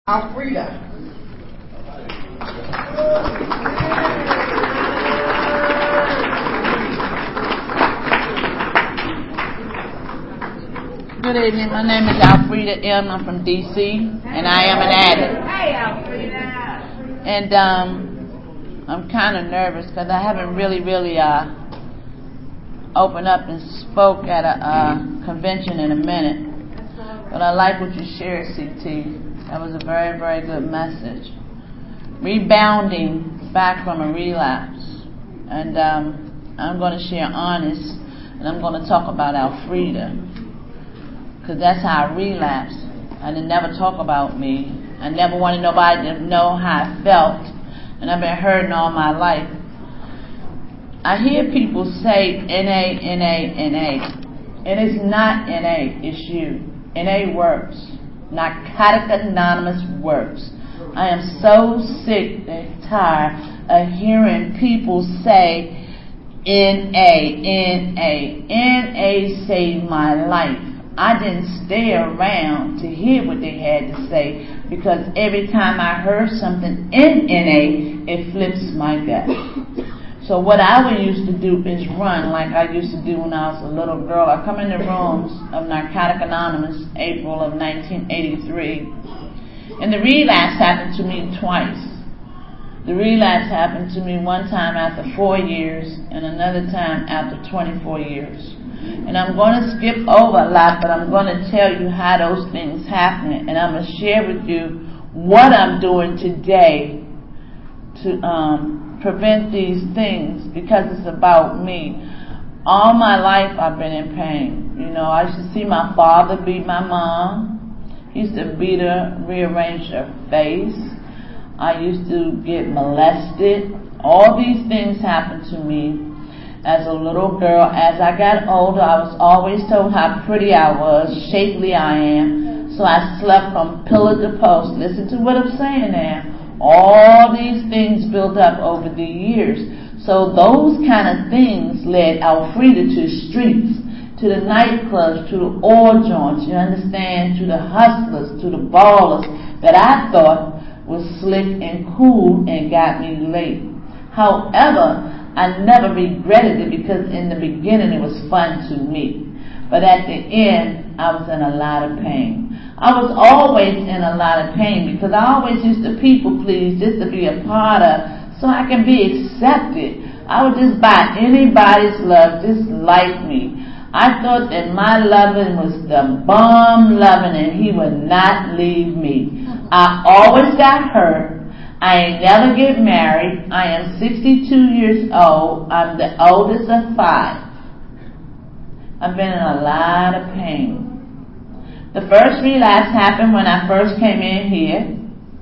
Alfreda. Good evening. My name is Alfreda M. I'm from D.C. and I am an addict. Hey, Alfreda. And I'm kind of nervous because I haven't really opened up and spoke at a convention in a minute. But I like what you shared, CT. That was a very, very good message. Rebounding back from a relapse. And I'm going to share honest, and I'm going to talk about Alfreda. Because that's how I relapsed. I didn't never talk about me. I never wanted nobody to know how I felt. And I've been hurting all my life. I hear people say NA, NA, NA. And it's not NA, it's you. NA works. Narcotic Anonymous works. I am so sick and tired of hearing people say NA, NA. NA saved my life. I didn't stay around to hear what they had to say because every time I heard something in NA, it flips my gut. So what I would used to do is run like I used to do when I was a little girl. I come in the rooms of Narcotic Anonymous, April of 1983, and the relapse happened to me twice. The relapse happened to me one time after 4 years and another time after 24 years. And I'm going to skip over a lot, but I'm going to tell you how those things happen. And I'm going to share with you what I'm doing today to prevent these things because it's about me. All my life I've been in pain. You know, I used to see my father beat my mom. He used to beat her, rearrange her face. I used to get molested. All these things happened to me as a little girl. As I got older, I was always told how pretty I was, shapely I am. So I slept from pillar to post. Listen to what I'm saying now. All these things built up over the years. So those kind of things led Alfreda to the streets, to the nightclubs, to the oil joints, you understand, to the hustlers, to the ballers that I thought was slick and cool and got me late. However, I never regretted it because in the beginning it was fun to me. But at the end, I was in a lot of pain. I was always in a lot of pain because I always used to people please just to be a part of so I can be accepted. I would just buy anybody's love just like me. I thought that my loving was the bomb loving and he would not leave me. I always got hurt. I ain't never get married. I am 62 years old. I'm the oldest of 5. I've been in a lot of pain. The first relapse happened when I first came in here.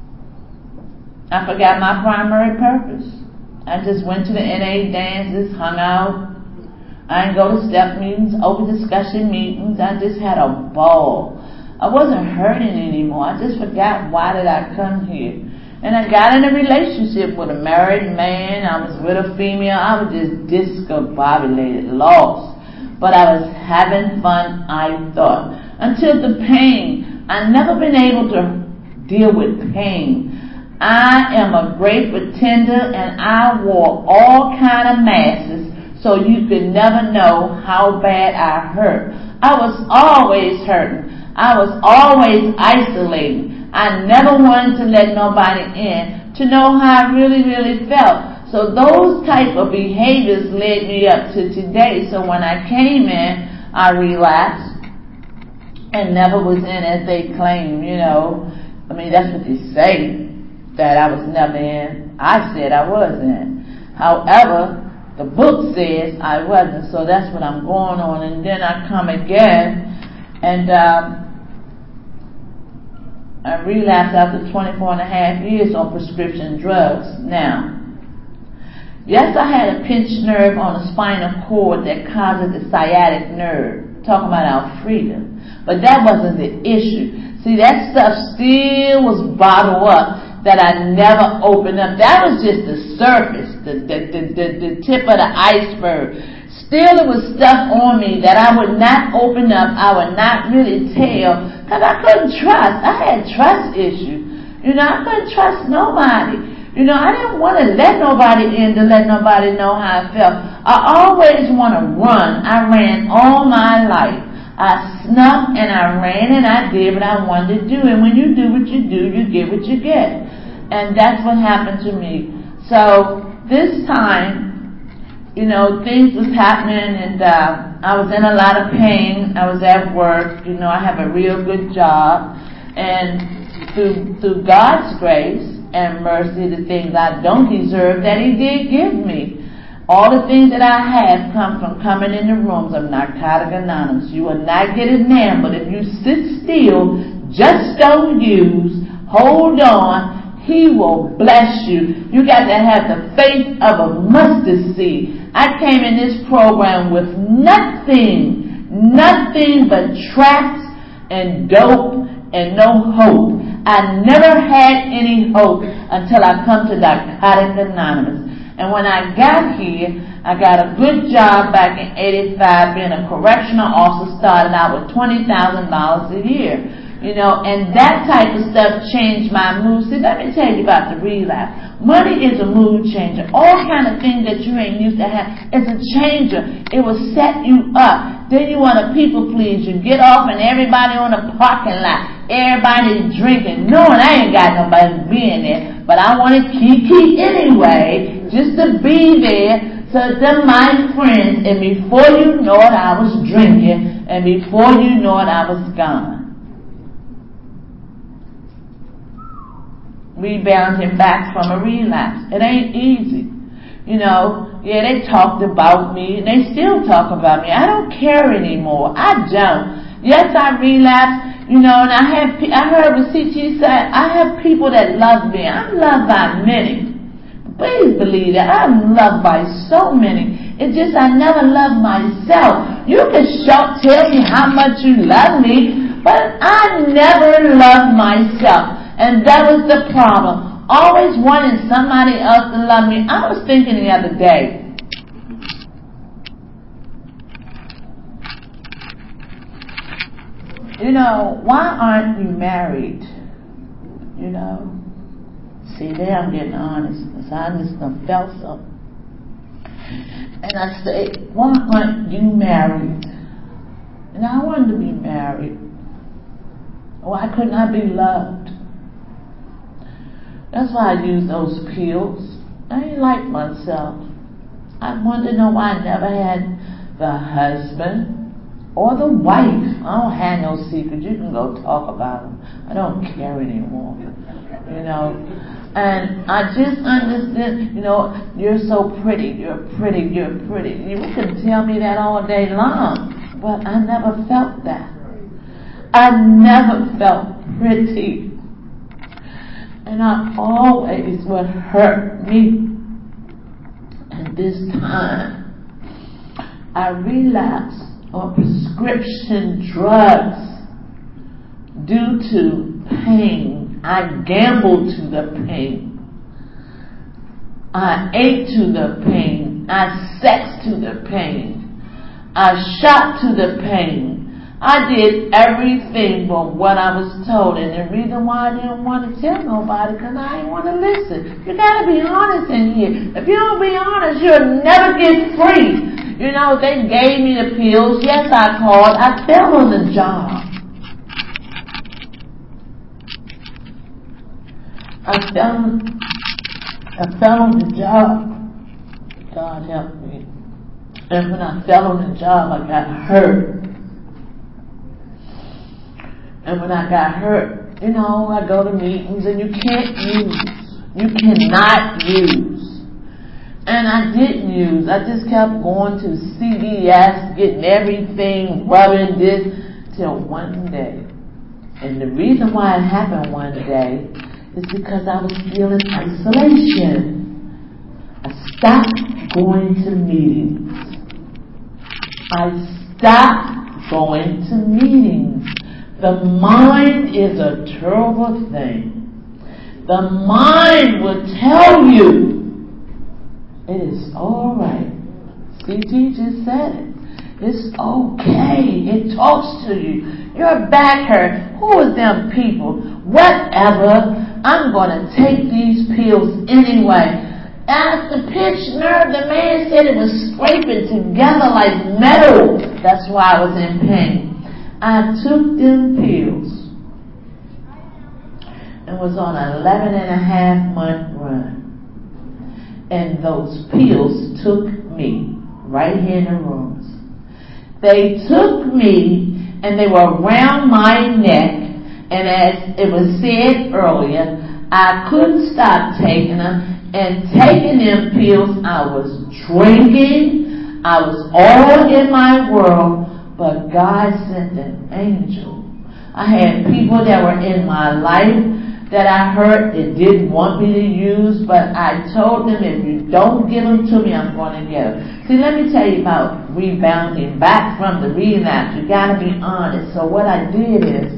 I forgot my primary purpose. I just went to the NA dances, hung out. I didn't go to step meetings, open discussion meetings. I just had a ball. I wasn't hurting anymore. I just forgot why did I come here. And I got in a relationship with a married man. I was with a female. I was just discombobulated, lost. But I was having fun, I thought. Until the pain. I've never been able to deal with pain. I am a great pretender and I wore all kind of masks so you could never know how bad I hurt. I was always hurting. I was always isolating. I never wanted to let nobody in to know how I really felt. So those type of behaviors led me up to today. So when I came in, I relapsed and never was in as they claim, you know. I mean, that's what they say, that I was never in. I said I was in. However, the book says I wasn't. So that's what I'm going on. And then I come again and I relapsed after 24 and a half years on prescription drugs. Now, yes, I had a pinched nerve on the spinal cord that causes the sciatic nerve. Talking about Alfreda. But that wasn't the issue. See, that stuff still was bottled up that I never opened up. That was just the surface, the tip of the iceberg. Still, it was stuff on me that I would not open up. I would not really tell because I couldn't trust. I had trust issues. I couldn't trust nobody. I didn't want to let nobody in to let nobody know how I felt. I always want to run. I ran all my life. I snuck and I ran and I did what I wanted to do. And when you do what you do, you get what you get. And that's what happened to me. So this time, things was happening and I was in a lot of pain. I was at work. I have a real good job. And through God's grace and mercy, the things I don't deserve that He did give me. All the things that I have come from coming in the rooms of Narcotics Anonymous. You will not get it now, but if you sit still, just don't use, hold on, He will bless you. You got to have the faith of a mustard seed. I came in this program with nothing but tracks and dope and no hope. I never had any hope until I come to Narcotics Anonymous. And when I got here, I got a good job back in 85, being a correctional officer, started out with $20,000 a year. And that type of stuff changed my mood. See, let me tell you about the relapse. Money is a mood changer. All kind of things that you ain't used to have. It's a changer. It will set you up. Then you want to people please. You get off and everybody on the parking lot. Everybody drinking. Knowing I ain't got nobody being there. But I want to kiki anyway. Just to be there. So they're my friends. And before you know it, I was drinking. And before you know it, I was gone. Rebounding back from a relapse. It ain't easy. They talked about me and they still talk about me. I don't care anymore. I don't. Yes, I relapsed, and I heard what CT said, I have people that love me. I'm loved by many. Please believe that. I'm loved by so many. It's just I never loved myself. You can tell me how much you love me, but I never loved myself. And that was the problem. Always wanting somebody else to love me. I was thinking the other day. Why aren't you married? See, there I'm getting honest. Because I just done felt something. And I say, why aren't you married? And I wanted to be married. Why couldn't I be loved? That's why I use those pills. I ain't like myself. I wanted to know why I never had the husband or the wife. I don't have no secrets. You can go talk about them. I don't care anymore. And I just understand, you're so pretty. You're pretty. You can tell me that all day long. But I never felt that. I never felt pretty. And I always would hurt me. And this time, I relapsed on prescription drugs due to pain. I gambled to the pain. I ate to the pain. I sexed to the pain. I shot to the pain. I did everything but what I was told. And the reason why I didn't want to tell nobody, because I didn't want to listen. You got to be honest in here. If you don't be honest, you'll never get free. They gave me the pills. Yes, I called. I fell on the job. I fell on the job. God help me. And when I fell on the job, I got hurt. And when I got hurt, I go to meetings and you can't use. You cannot use. And I didn't use. I just kept going to CVS, getting everything, rubbing this, till one day. And the reason why it happened one day is because I was feeling isolation. I stopped going to meetings. I stopped going to meetings. The mind is a terrible thing. The mind will tell you it is alright. CT just said it. It's okay. It talks to you. Your back hurt. Who is them people? Whatever. I'm going to take these pills anyway. At the pinched nerve, the man said it was scraping together like metal. That's why I was in pain. I took them pills and was on an 11.5-month run. And those pills took me right here in the rooms. They took me and they were around my neck. And as it was said earlier, I couldn't stop taking them. And taking them pills, I was drinking. I was all in my world. But God sent an angel. I had people that were in my life that I heard that didn't want me to use. But I told them, if you don't give them to me, I'm going to get them. See, let me tell you about rebounding back from the relapse. You got to be honest. So what I did is,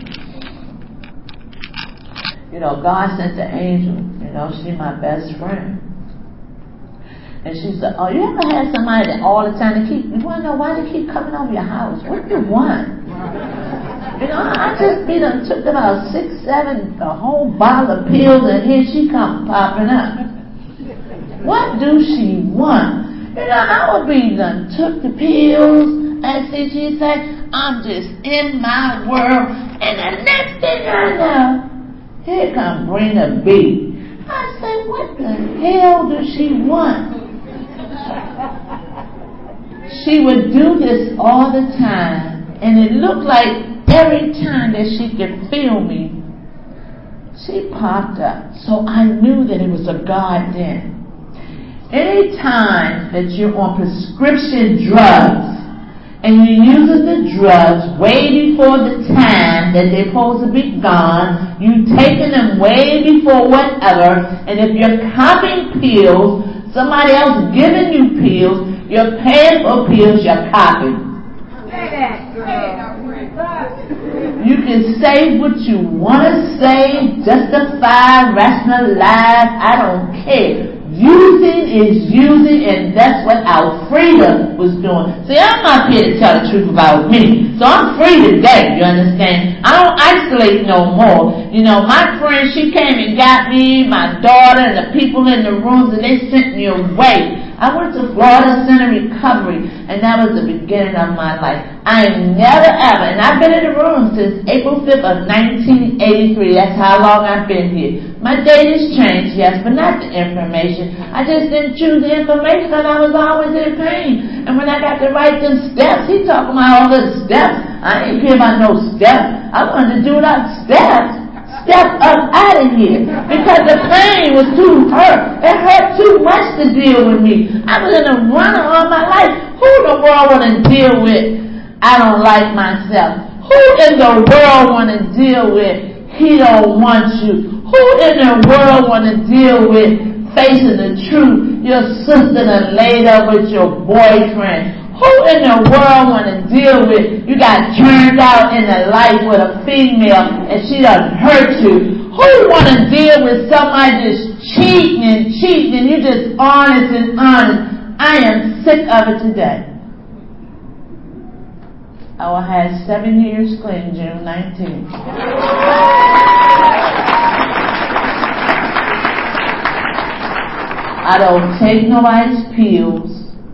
God sent the angel. She's my best friend. And she said, oh, you ever had somebody that all the time you want to know why they keep coming over your house? What do you want? I just took about 6, 7, a whole bottle of pills, and here she comes popping up. What do she want? I would be done took the pills, and see, she said, I'm just in my world, and the next thing I know, here come Brina B. I said, what the hell does she want? She would do this all the time, and it looked like every time that she could feel me, she popped up. So I knew that it was a God then. Any time that you're on prescription drugs, and you're using the drugs way before the time that they're supposed to be gone, you taking them way before whatever, and if you're copying pills, somebody else giving you pills, you're paying for pills, you're copying. You can say what you want to say, justify, rationalize, I don't care. Using is using, and that's what Alfreda was doing. See, I'm not here to tell the truth about me. So I'm free today, you understand? I don't isolate no more. My friend, she came and got me, my daughter, and the people in the rooms, and they sent me away. I went to Florida Center Recovery, and that was the beginning of my life. I ain't never ever, and I've been in the room since April 5th of 1983. That's how long I've been here. My date has changed, yes, but not the information. I just didn't choose the information because I was always in pain. And when I got to write them steps, he talking about all the steps. I didn't care about no steps. I wanted to do without steps. Step up out of here, because the pain was too hurt. It hurt too much to deal with me. I was in a runner all my life. Who in the world want to deal with I don't like myself? Who in the world want to deal with he don't want you? Who in the world want to deal with facing the truth? Your sister done laid up with your boyfriend. Who in the world want to deal with you got turned out in the life with a female and she done hurt you? Who want to deal with somebody just cheating and you just honest and honest? I am sick of it today. I will have 7 years clean June 19th. I don't take nobody's pills.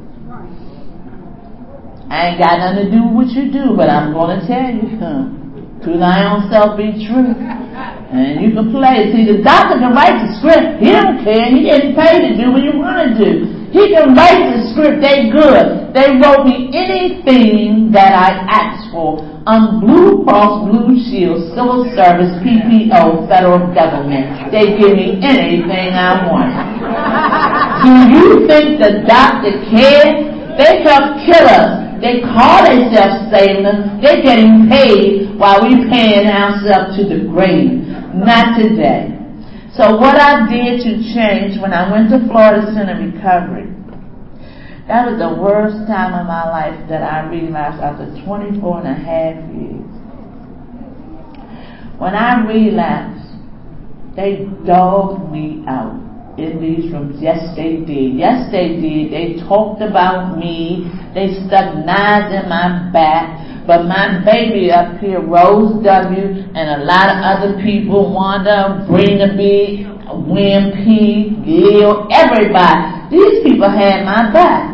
I ain't got nothing to do with what you do, but I'm going to tell you, to thy own self be true. And you can play. See, the doctor can write the script. He don't care. He getting paid to do what you want to do. He can write the script. They good. They wrote me anything that I asked for. I'm Blue Cross Blue Shield, Civil Service, PPO, federal government. They give me anything I want. Do you think the doctor cares? They come kill us. They call themselves saving us. They're getting paid while we paying ourselves to the grave. Not today. So what I did to change when I went to Florida Center Recovery, that was the worst time of my life that I relapsed after 24 and a half years. When I relapsed, they dogged me out in these rooms. Yes, they did. Yes, they did. They talked about me. They stuck knives in my back. But my baby up here, Rose W., and a lot of other people, Wanda, Brina B., Wim P., Leo, everybody, these people had my back.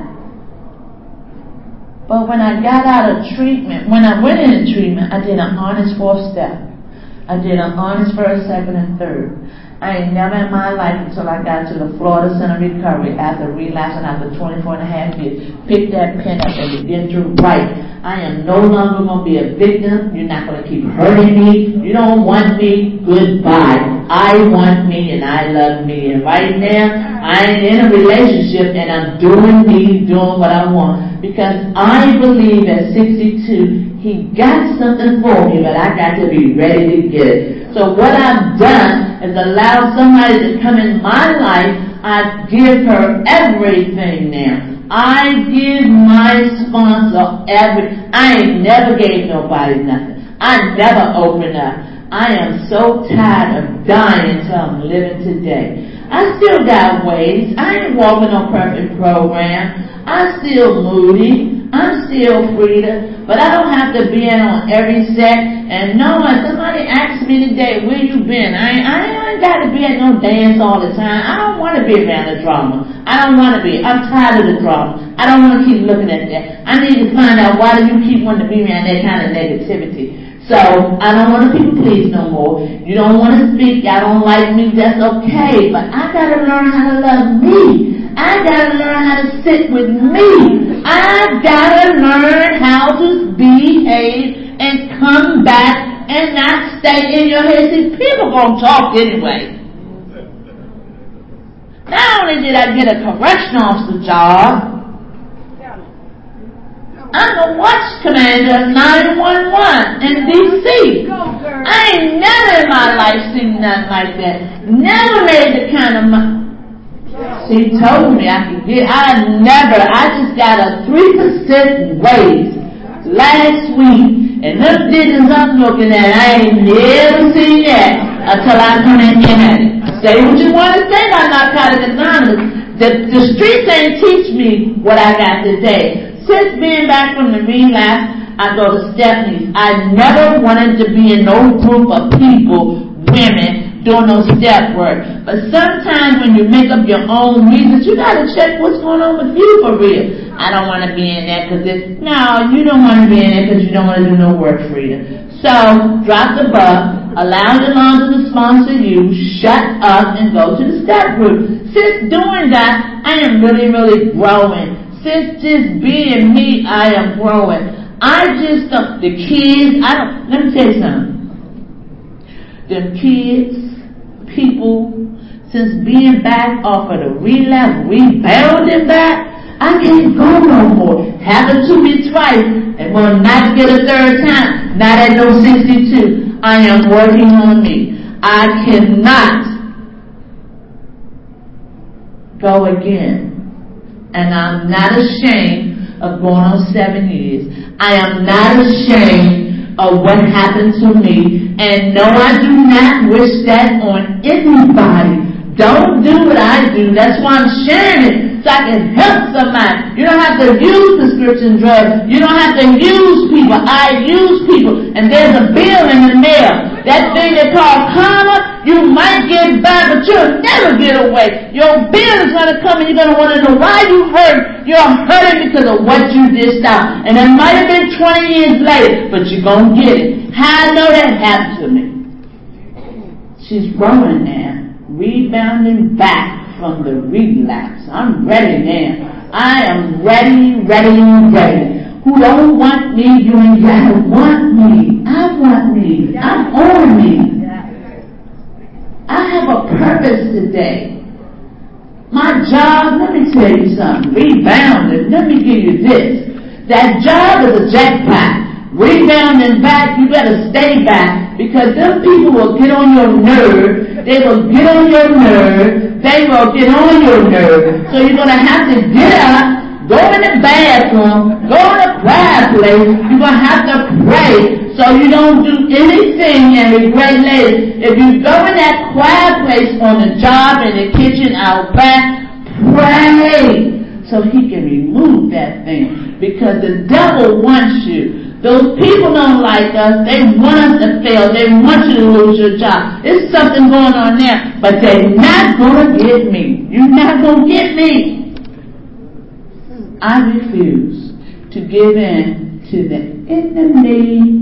But when I got out of treatment, when I went into treatment, I did an honest 4th step. I did an honest 1st, 2nd, and 3rd. I ain't never in my life until I got to the Florida Center Recovery after relapsing after 24 and a half years, picked that pen up and began to write. I am no longer going to be a victim. You're not going to keep hurting me. You don't want me. Goodbye. I want me and I love me. And right now, I ain't in a relationship and I'm doing me, doing what I want. Because I believe at 62, he got something for me, but I got to be ready to get it. So what I've done is allow somebody to come in my life. I give her everything now. I give my sponsor I ain't never gave nobody nothing. I never opened up. I am so tired of dying until I'm living today. I still got ways. I ain't walking no perfect program. I'm still moody. I'm still Frida, but I don't have to be in on every set. And no one, somebody asked me today, where you been? I ain't got to be at no dance all the time. I don't want to be around the drama. I don't want to be. I'm tired of the drama. I don't want to keep looking at that. I need to find out why do you keep wanting to be around that kind of negativity. So I don't want to people please no more. You don't want to speak. I don't like me. That's okay. But I got to learn how to love me. I got to learn how to sit with me. I got to learn how to behave and come back and not stay in your head. See, people going to talk anyway. Not only did I get a correction officer job, I'm a watch commander of 911 in D.C. I ain't never in my life seen nothing like that. Never made the kind of money. She told me I could get, I just got a 3% raise last week. And them digits I'm looking at, I ain't never seen that until I come in at it. Say what you want to say about Narcotics Anonymous. The streets ain't teach me what I got today. Since being back from the relapse, I go to Stephanie's. I never wanted to be in no group of people, women, doing no step work. But sometimes when you make up your own reasons, you got to check what's going on with you for real. I don't want to be in that because no, you don't want to be in there because you don't want to do no work, Frida. So, drop the buck, allow Yolanda to sponsor you, shut up, and go to the step group. Since doing that, I am really, really growing. Since just being me, I am growing. The kids, let me tell you something. Them kids, people, since being back off of the relapse, rebounding back, I can't go no more. Happened to me twice, and will not get a third time. Not at no 62. I am working on me. I cannot go again. And I'm not ashamed of going on 7 years. I am not ashamed of what happened to me. And no, I do not wish that on anybody. Don't do what I do. That's why I'm sharing it, so I can help somebody. You don't have to use prescription drugs. You don't have to use people. I use people. And there's a bill in the mail. That thing they call karma, you might get by, but you'll never get away. Your bill is going to come and you're going to want to know why you hurt. You're hurting because of what you dished out. And it might have been 20 years later, but you're going to get it. How I know that happened to me? She's growing now, rebounding back from the relapse. I'm ready now. I am ready. Who don't want me, you ain't gotta want me. I want me. I'm on me. I have a purpose today. My job, let me tell you something. Rebounding, let me give you this. That job is a jackpot. Rebounding back, you better stay back, because them people will get on your nerve. They will get on your nerve. They will get on your nerve. So you're going to have to get up, go in the bathroom, go in a quiet place. You're going to have to pray so you don't do anything and regret later. If you go in that quiet place on the job, in the kitchen, out back, pray so he can remove that thing. Because the devil wants you. Those people don't like us. They want us to fail. They want you to lose your job. There's something going on there, but they're not going to get me. You're not going to get me. I refuse to give in to the enemy.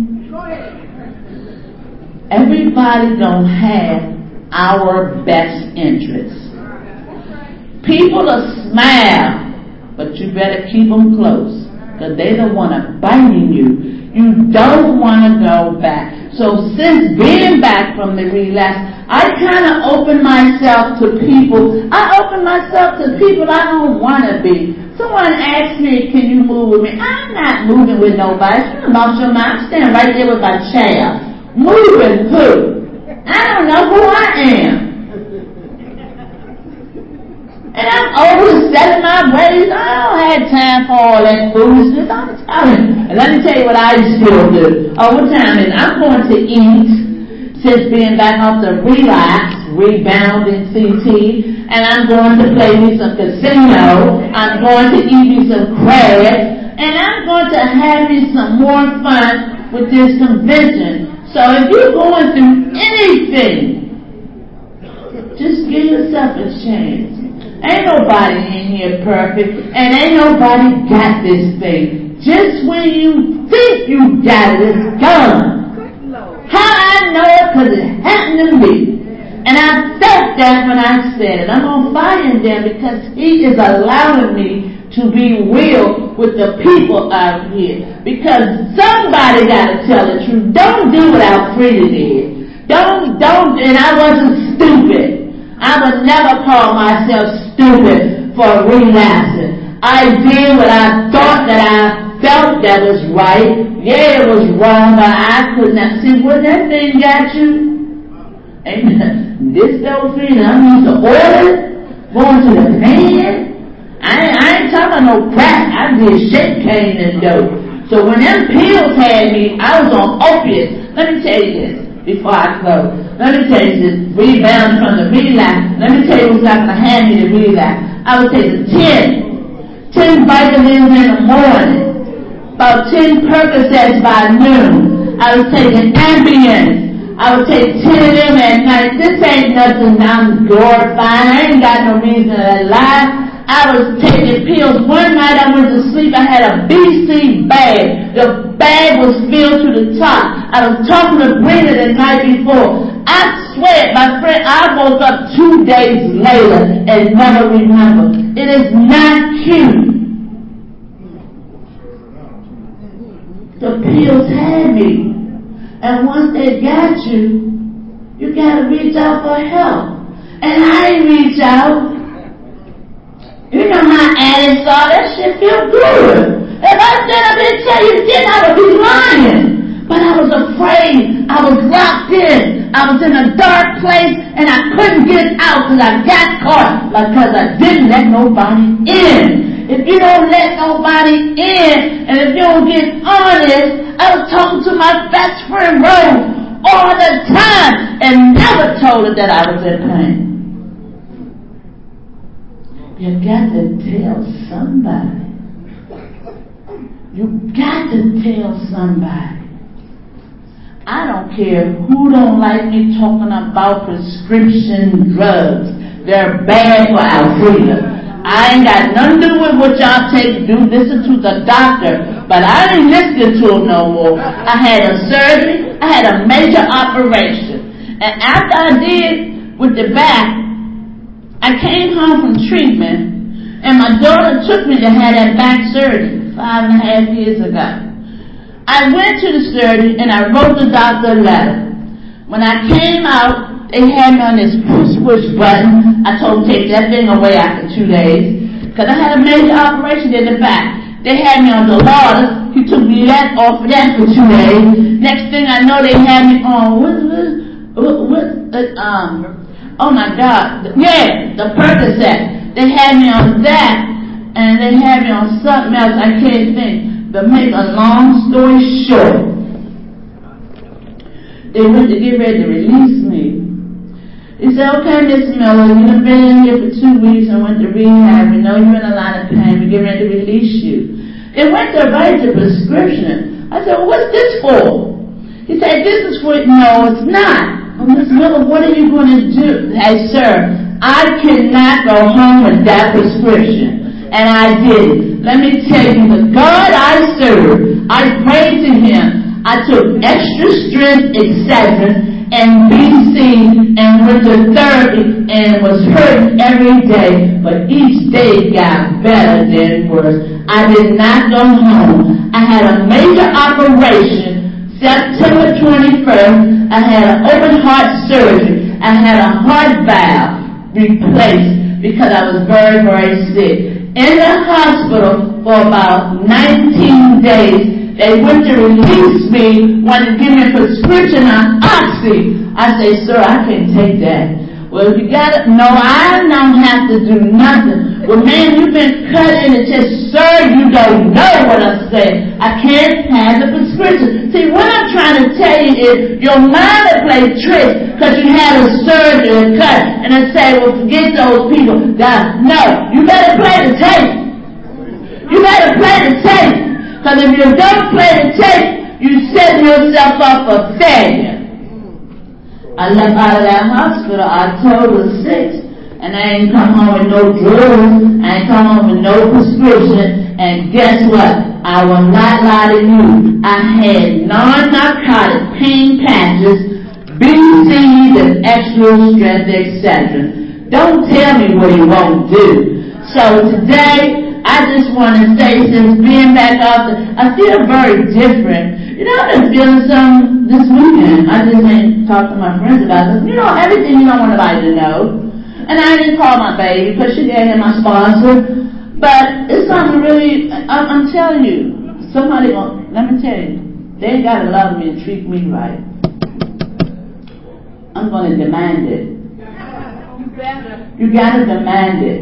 Everybody don't have our best interests. People will smile, but you better keep them close, because they don't want to bite you. You don't want to go back. So since being back from the relapse, I kind of open myself to people. I open myself to people I don't want to be. Someone asked me, can you move with me? I'm not moving with nobody. You lost your mind. I'm standing right there with my chair. Moving who? I don't know who I am. And I'm over setting my ways. I don't have time for all that foolishness. I'm telling you. And let me tell you what I still do. What time is it? I'm going to eat, since being back off the relapse, rebound in CT, and I'm going to play me some casino. I'm going to eat me some crabs, and I'm going to have me some more fun with this convention. So if you're going through anything, just give yourself a chance. Ain't nobody in here perfect, and ain't nobody got this thing. Just when you think you got it, it's gone. How I know it? Because it happened to me. And I felt that when I said it. I'm on fire in there because he is allowing me to be real with the people out here. Because somebody got to tell the truth. Don't do what Alfreda did. Don't, and I wasn't stupid. I would never call myself stupid for relapsing. I did what I thought that I felt that was right. Yeah, it was wrong, but I could not see what that thing got you. Amen. This don't feel. I'm used to oil, going to the man. I ain't talking no crack. I did shake cane and dope. So when them pills had me, I was on opiates. Let me tell you this before I close. Let me tell you this, rebound from the relapse. Let me tell you what's not going to have me to relapse. I was taking 10 vitamins in the morning, about 10 Percocets by noon. I was taking Ambien. I would take 10 of them at night. This ain't nothing I'm glorifying. I ain't got no reason to lie. I was taking pills. One night I went to sleep. I had a BC bag. The bag was filled to the top. I was talking to Brenda the night before. I swear, my friend, I woke up 2 days later and never remember. It is not cute. The pills had me. And once they got you, you got to reach out for help. And I didn't reach out. You know how addicts are. That shit feel good. If I said I didn't tell you shit, I would be lying. But I was afraid. I was locked in. I was in a dark place, and I couldn't get out because I got caught because I didn't let nobody in. If you don't let nobody in, and if you don't get honest, I was talking to my best friend Rose all the time and never told her that I was in pain. You got to tell somebody. You got to tell somebody. I don't care who don't like me talking about prescription drugs. They're bad for Alfreda. I ain't got nothing to do with what y'all take. Do listen to the doctor. But I ain't listening to him no more. I had a surgery. I had a major operation. And after I did with the back, I came home from treatment, and my daughter took me to have that back surgery 5.5 years ago. I went to the surgery, and I wrote the doctor a letter. When I came out, they had me on this push button. I told them to take that thing away after 2 days, because I had a major operation in the back. They had me on Dilaudid. He took me off of that for 2 days. Next thing I know, they had me on, oh my God. Yeah, the Percocet. They had me on that, and they had me on something else I can't think. But make a long story short, they went to get ready to release me. He said, okay, Miss Miller, you've been in here for 2 weeks and went to rehab. We know you're in a lot of pain. We're getting ready to release you. It went to write the prescription. I said, well, what's this for? He said, this is for, no, it's not. Well, Miss Miller, what are you going to do? Hey, sir, I cannot go home with that prescription. And I did it. Let me tell you, the God I serve, I prayed to Him. I took extra strength Excedrin and BC and went to therapy and was hurting every day. But each day got better than worse. I did not go home. I had a major operation September 21st. I had an open heart surgery. I had a heart valve replaced because I was very, very sick. In the hospital for about 19 days. They went to release me, wanted to give me a prescription on Oxy. I say, sir, I can't take that. Well, if you got it, no, I don't have to do nothing. Well, man, you've been cut in the chest. Sir, you don't know what I said. I can't have the prescription. See, what I'm trying to tell you is your mind will play tricks because you had a surgery, a cut, and they say, well, forget those people. No, you better play the tape. You better play the tape. Because if you don't play the tape, you set yourself up for failure. I left out of that hospital October 6th, and I ain't come home with no drugs. I ain't come home with no prescription. And guess what? I will not lie to you. I had non-narcotic pain patches, BC, and extra strength, etc. Don't tell me what you won't do. So today, I just want to say, since being back out there, I feel very different. You know, I've been feeling something this weekend. I just ain't talked to my friends about this. You know, everything you don't want nobody to know. And I didn't call my baby because she gave him my sponsor. But it's something really, I'm telling you, somebody, let me tell you, they got to love me and treat me right. I'm going to demand it. You got to demand it.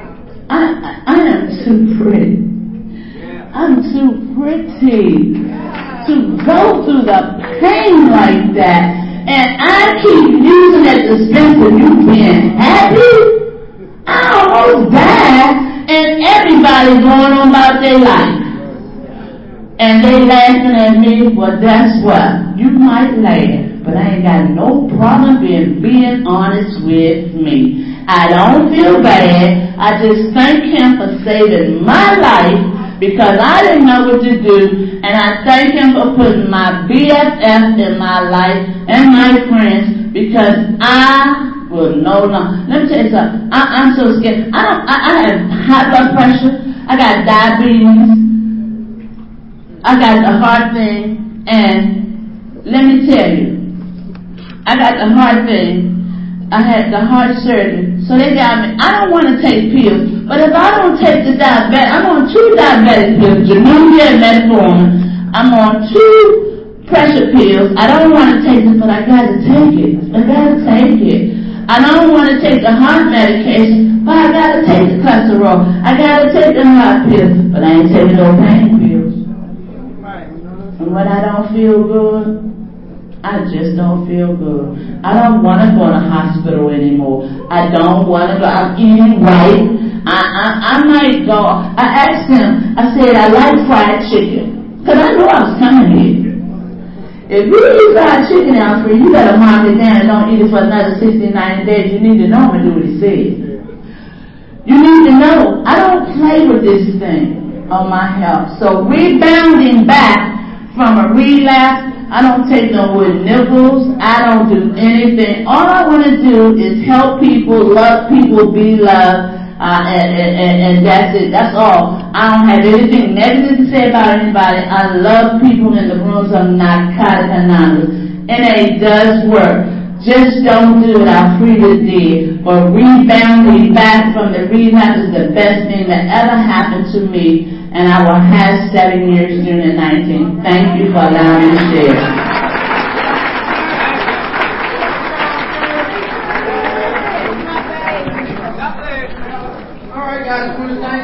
I am too pretty. I'm too pretty to go through the pain like that. And I keep using that dispenser. You being happy? I almost died. And everybody going on about their life. And they laughing at me. Well, that's what. You might laugh. But I ain't got no problem being honest with me. I don't feel bad. I just thank Him for saving my life because I didn't know what to do. And I thank Him for putting my BFF in my life and my friends because I will no longer. Let me tell you something. I'm so scared. I have high blood pressure. I got diabetes. I got the heart thing. And let me tell you, I got the heart thing. I had the heart surgery. So they got me. I don't want to take pills. But if I don't take the diabetic, I'm on 2 diabetic pills, Januvia and Metformin. I'm on 2 pressure pills. I don't want to take it, but I got to take it. I got to take it. I don't want to take the heart medication, but I got to take the cholesterol. I got to take the heart pills, but I ain't taking no pain pills. And when I don't feel good, I just don't feel good. I don't want to go to the hospital anymore. I don't want to go. I'm eating right. I might go. I asked him, I said, I like fried chicken. Because I knew I was coming here. If you eat fried chicken out free, you better mark it down and don't eat it for another 60, 90 days. You need to know him and do what he said. You need to know. I don't play with this thing on my health. So rebounding back from a relapse, I don't take no wood nipples. I don't do anything. All I want to do is help people, love people, be loved, and that's it. That's all. I don't have anything negative to say about anybody. I love people in the rooms of Narcotics Anonymous. NA does work. Just don't do it. I'll free the dead. But rebounding back from the relapse is the best thing that ever happened to me. And I will have 7 years during the 19th. Thank you for allowing me to share.